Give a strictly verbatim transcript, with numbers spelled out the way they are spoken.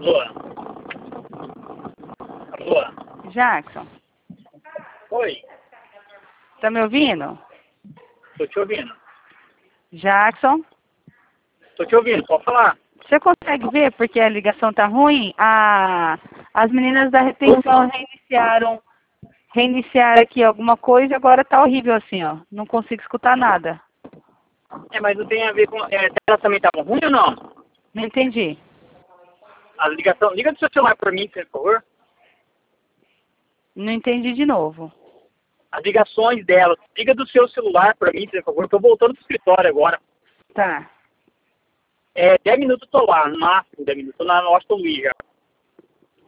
Alô? Alô? Jackson, Oi, tá me ouvindo? tô te ouvindo. Jackson, Tô te ouvindo, pode falar. você consegue ver porque a ligação tá ruim? A, as meninas da retenção reiniciaram, reiniciaram aqui alguma coisa e agora tá horrível assim, ó. Não consigo escutar nada. É, mas não tem a ver com... É, elas também estavam ruins ou não? Não entendi. A ligação... Liga do seu celular pra mim, por favor. Não entendi de novo. As ligações delas. Liga do seu celular pra mim, por favor. Tô voltando pro escritório agora. Tá. É, dez minutos eu tô lá, no máximo dez minutos. Tô na Washington Luiz já.